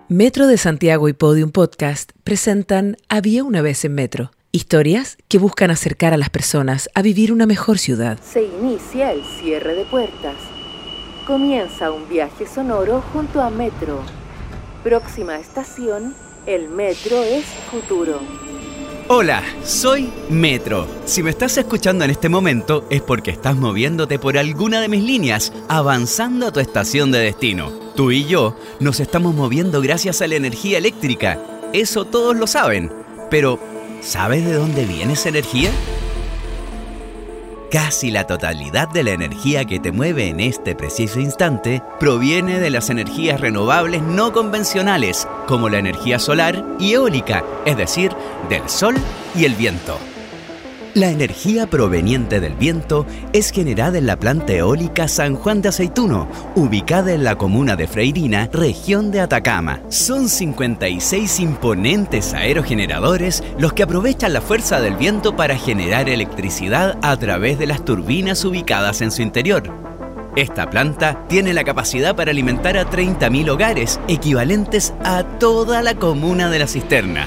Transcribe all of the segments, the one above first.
Metro de Santiago y Podium Podcast presentan Había una vez en Metro. Historias que buscan acercar a las personas a vivir una mejor ciudad. Se inicia el cierre de puertas. Comienza un viaje sonoro junto a Metro. Próxima estación, el Metro es futuro. Hola, soy Metro. Si me estás escuchando en este momento es porque estás moviéndote por alguna de mis líneas, avanzando a tu estación de destino. Tú y yo nos estamos moviendo gracias a la energía eléctrica. Eso todos lo saben. Pero, ¿sabes de dónde viene esa energía? Casi la totalidad de la energía que te mueve en este preciso instante proviene de las energías renovables no convencionales, como la energía solar y eólica, es decir, del sol y el viento. La energía proveniente del viento es generada en la planta eólica San Juan de Aceituno, ubicada en la comuna de Freirina, región de Atacama. Son 56 imponentes aerogeneradores los que aprovechan la fuerza del viento para generar electricidad a través de las turbinas ubicadas en su interior. Esta planta tiene la capacidad para alimentar a 30.000 hogares, equivalentes a toda la comuna de La Cisterna.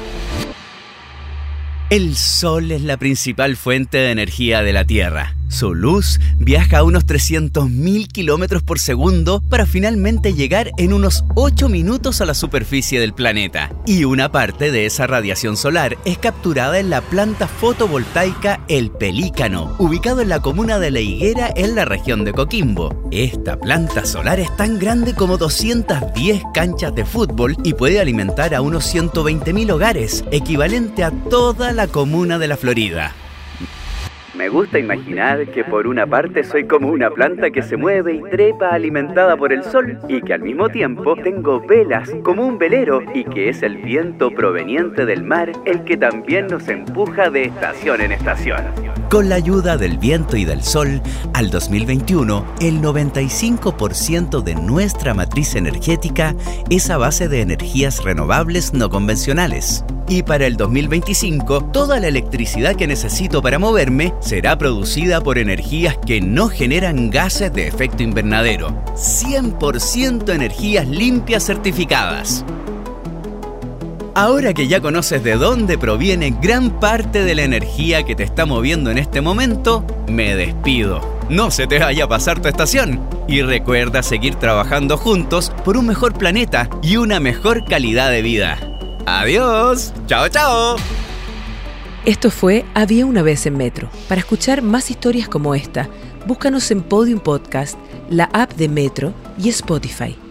El sol es la principal fuente de energía de la Tierra. Su luz viaja a unos 300.000 kilómetros por segundo para finalmente llegar en unos 8 minutos a la superficie del planeta. Y una parte de esa radiación solar es capturada en la planta fotovoltaica El Pelícano, ubicado en la comuna de La Higuera en la región de Coquimbo. Esta planta solar es tan grande como 210 canchas de fútbol y puede alimentar a unos 120.000 hogares, equivalente a toda la comuna de la Florida. Me gusta imaginar que por una parte soy como una planta que se mueve y trepa alimentada por el sol y que al mismo tiempo tengo velas como un velero y que es el viento proveniente del mar el que también nos empuja de estación en estación. Con la ayuda del viento y del sol, al 2021, el 95% de nuestra matriz energética es a base de energías renovables no convencionales. Y para el 2025, toda la electricidad que necesito para moverme será producida por energías que no generan gases de efecto invernadero. 100% energías limpias certificadas. Ahora que ya conoces de dónde proviene gran parte de la energía que te está moviendo en este momento, me despido. No se te vaya a pasar tu estación. Y recuerda seguir trabajando juntos por un mejor planeta y una mejor calidad de vida. ¡Adiós! ¡Chao, chao! Esto fue Había una vez en Metro. Para escuchar más historias como esta, búscanos en Podium Podcast, la app de Metro y Spotify.